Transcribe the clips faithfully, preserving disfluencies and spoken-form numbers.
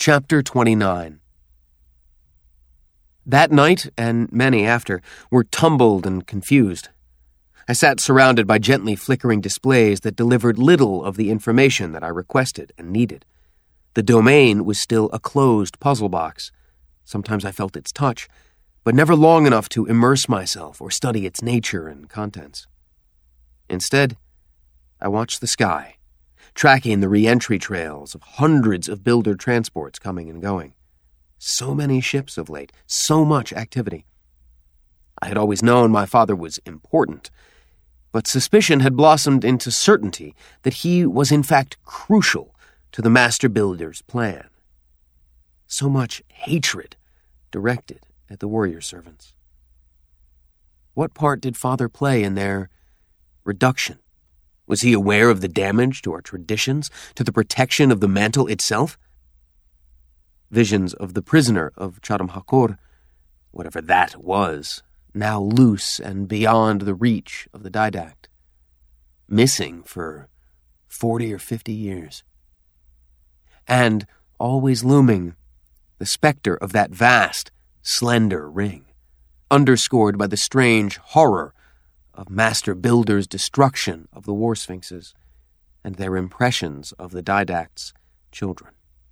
Chapter twenty-nine. That night, and many after, were tumbled and confused. I sat surrounded by gently flickering displays that delivered little of the information that I requested and needed. The domain was still a closed puzzle box. Sometimes I felt its touch, but never long enough to immerse myself or study its nature and contents. Instead, I watched the sky, tracking the re-entry trails of hundreds of builder transports coming and going. So many ships of late, so much activity. I had always known my father was important, but suspicion had blossomed into certainty that he was in fact crucial to the master builder's plan. So much hatred directed at the warrior servants. What part did father play in their reduction? Was he aware of the damage to our traditions, to the protection of the mantle itself? Visions of the prisoner of Chadam Hakor, whatever that was, now loose and beyond the reach of the didact. Missing for forty or fifty years. And always looming, the specter of that vast, slender ring, underscored by the strange horror of Master Builder's destruction of the War Sphinxes and their impressions of the didact's children.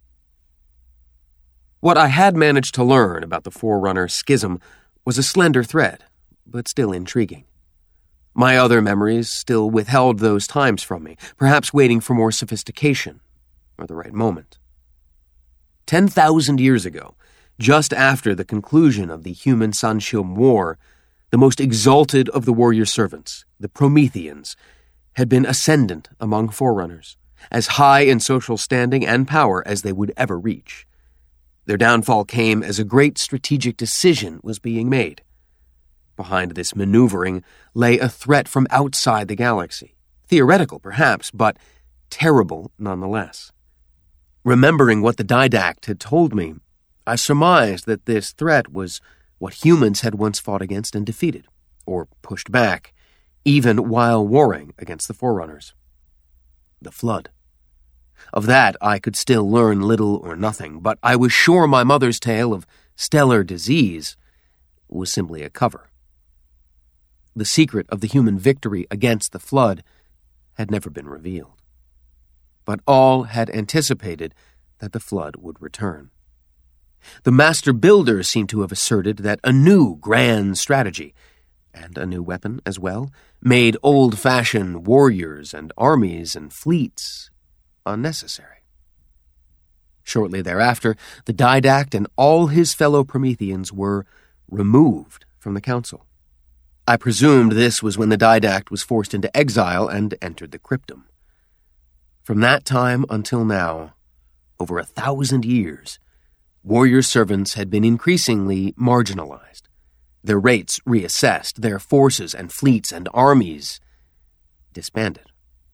What I had managed to learn about the Forerunner schism was a slender thread, but still intriguing. My other memories still withheld those times from me, perhaps waiting for more sophistication or the right moment. Ten thousand years ago, just after the conclusion of the human Sanshilm War, the most exalted of the warrior servants, the Prometheans, had been ascendant among Forerunners, as high in social standing and power as they would ever reach. Their downfall came as a great strategic decision was being made. Behind this maneuvering lay a threat from outside the galaxy, theoretical perhaps, but terrible nonetheless. Remembering what the didact had told me, I surmised that this threat was what humans had once fought against and defeated, or pushed back, even while warring against the Forerunners. The Flood. Of that I could still learn little or nothing, but I was sure my mother's tale of stellar disease was simply a cover. The secret of the human victory against the Flood had never been revealed. But all had anticipated that the Flood would return. The Master Builder seemed to have asserted that a new grand strategy, and a new weapon as well, made old-fashioned warriors and armies and fleets unnecessary. Shortly thereafter, the didact and all his fellow Prometheans were removed from the council. I presumed this was when the didact was forced into exile and entered the cryptum. From that time until now, over a thousand years, warrior servants had been increasingly marginalized, their rates reassessed, their forces and fleets and armies disbanded.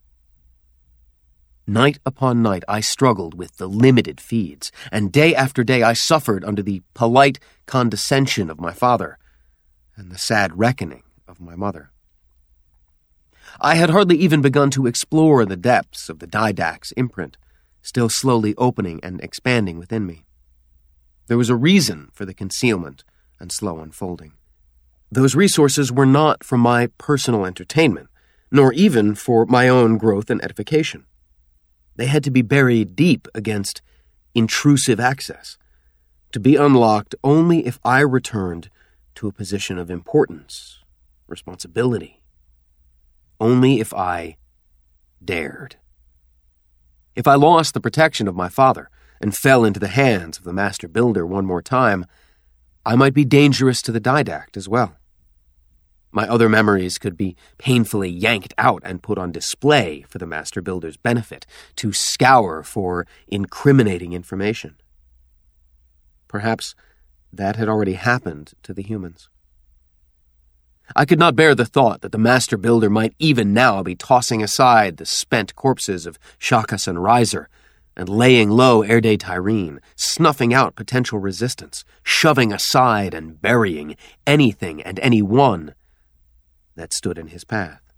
Night upon night I struggled with the limited feeds, and day after day I suffered under the polite condescension of my father and the sad reckoning of my mother. I had hardly even begun to explore the depths of the didact's imprint, still slowly opening and expanding within me. There was a reason for the concealment and slow unfolding. Those resources were not for my personal entertainment, nor even for my own growth and edification. They had to be buried deep against intrusive access, to be unlocked only if I returned to a position of importance, responsibility, only if I dared. If I lost the protection of my father and fell into the hands of the Master Builder one more time, I might be dangerous to the didact as well. My other memories could be painfully yanked out and put on display for the Master Builder's benefit, to scour for incriminating information. Perhaps that had already happened to the humans. I could not bear the thought that the Master Builder might even now be tossing aside the spent corpses of Shakas and Riser, and laying low Erde Tyrene, snuffing out potential resistance, shoving aside and burying anything and anyone that stood in his path.